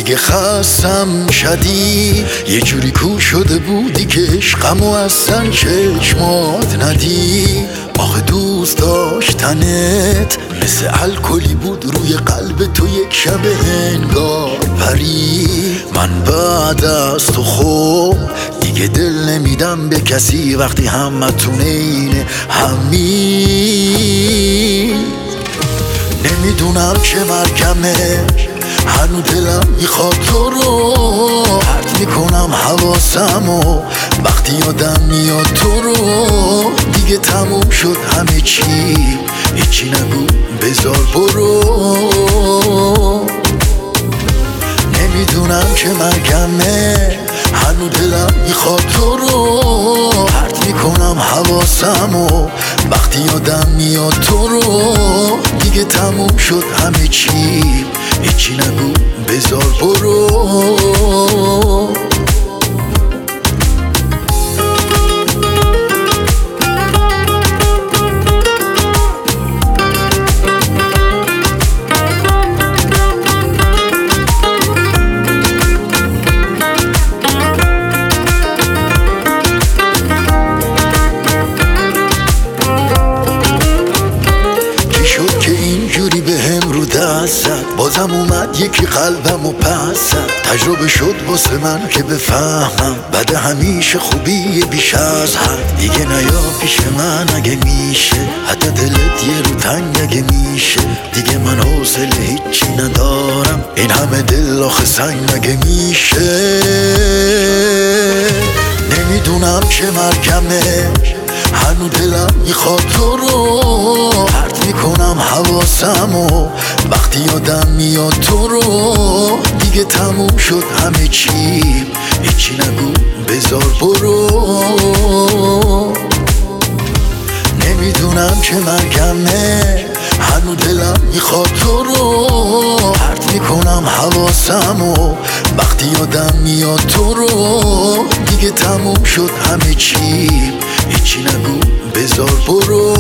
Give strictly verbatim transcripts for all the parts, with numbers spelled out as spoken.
دیگه خستم شدی، یه جوری کو شده بودی که عشقمو اصلا چشمات ندی. آخه دوست داشتنت مثل الکلی بود روی قلب تو یک شب انگار پری. من بعد از تو خوب دیگه دل نمیدم به کسی وقتی همتون اینه همین. نمیدونم چه مرگمه، هنو دلم میخواد تو رو پرت میکنم حواسمو وقتی یادم میاد تو رو. دیگه تموم شد همه چی، هیچی نگو بذار برو. نمیدونم چه مرگمه، هنو دلم میخواد تو رو پرت میکنم حواسمو وقتی یادم میاد تو رو. دیگه تموم شد همه چی، هیچی نگو بذار برو. بازم اومد یکی قلبم و پسد، تجربه شد واسه من که بفهمم بعد همیشه خوبی بیش از حد. دیگه نیا پیش من اگه میشه، حتی دلت یه رو تنگ اگه میشه. دیگه من حوصله هیچی ندارم، این همه دل آخه سنگ اگه میشه. نمیدونم چه مرگمه، هنو دلم میخواد تو رو پرت میکنم حواسمو وقتی یادم میاد تو رو. دیگه تموم شد همه چی، هیچی نگو بذار برو. نمیدونم چه مرگمه، هنو دلم میخواد تو رو پرت میکنم حواسمو وقتی یادم میاد تو رو. دیگه تموم شد همه چی، هیچی نگو بذار برو.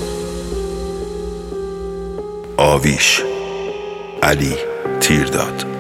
آویش علی تیرداد.